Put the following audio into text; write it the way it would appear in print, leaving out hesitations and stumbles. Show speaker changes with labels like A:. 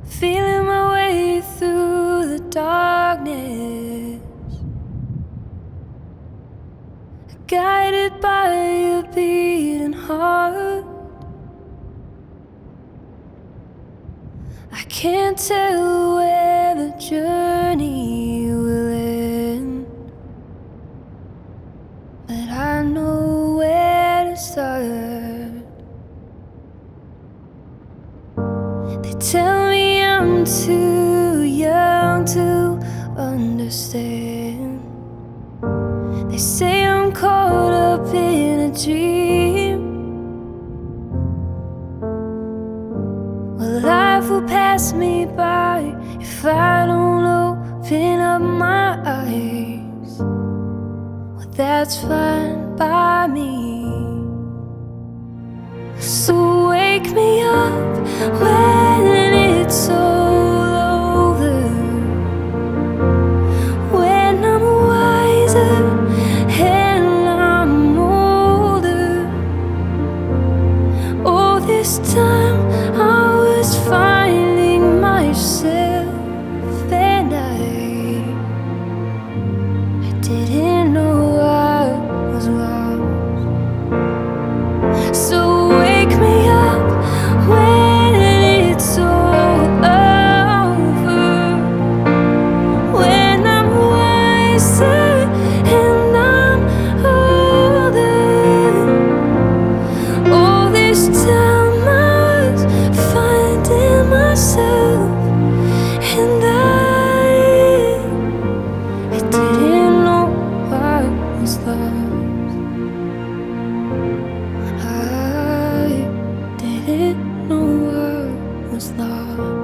A: feeling my way through the darkness, guided by a beating heart. I can't tell where the journey will end, but I know where to start. They tell me I'm too young to understand. They say I'm caught up in a dream. Well, life will pass me by if I don't open up my eyes. Well, that's fine by me. So wake me up when it's all over, when I'm wiser and I'm older. All this time I was finding myself, and I didn't know I was lost. So wake me up when it's all over, when I'm wiser and I'm older. All this time I was finding myself, and I didn't know I was lost. I didn't know I was lost.